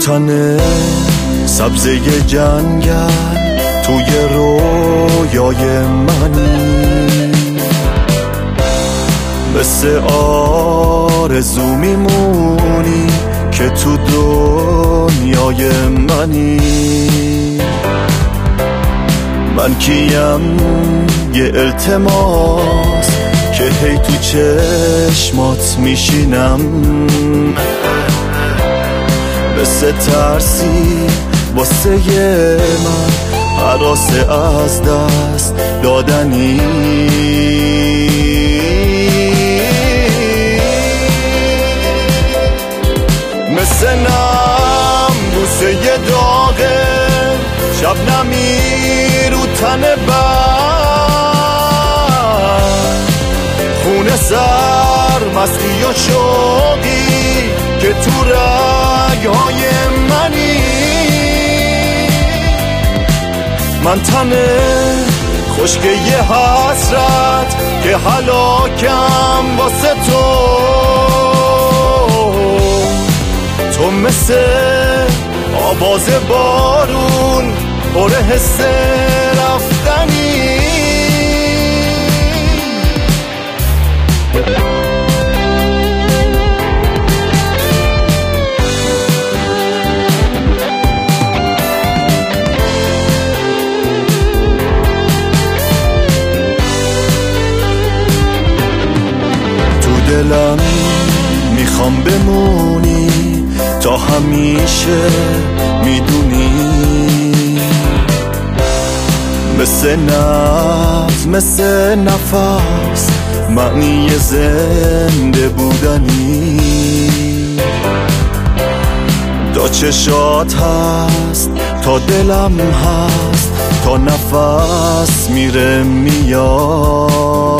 تن سبزه جنگل توی رویای منی، مثل آرزو میمونی که تو دنیای منی. من کیم یه التماس که هی تو چشمات میشینم، مثل ترسی واسه من هراس از دست دادنی. مثل نم بوسه یه داغه شبنمی رو تن بر، خونه سر مستی و شوقی که تو رگهای منی. من تنه خشک یه حسرت که هلاکم واسه تو مثل آواز بارون پر حس رفتنی. تو دلم میخوام بمونی تا همیشه، میدونی مثل نبض مثل نفس معنی زنده بودنی. تا چشات هست تا دلم هست تا نفس میره میاد،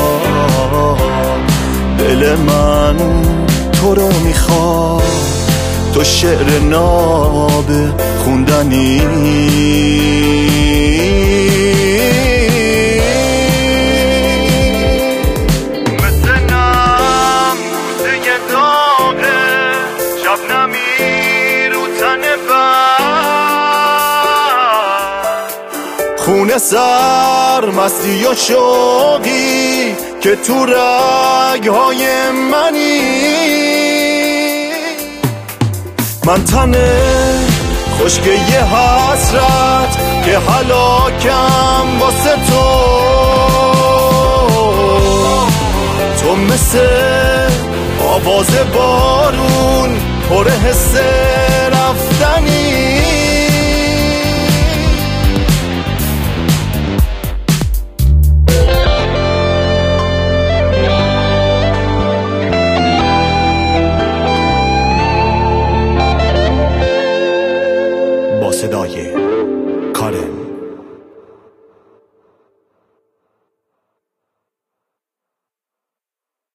دل من تو رو میخواد، تو شعر ناب خوندنی. مثل نم بوسه یه داغه شبنمی رو تن بر، خونه سر مستی و شوقی که تو رگهای منی. من تنه خشک یه حسرت که هلاکم واسه تو مثل آواز بارون پر حس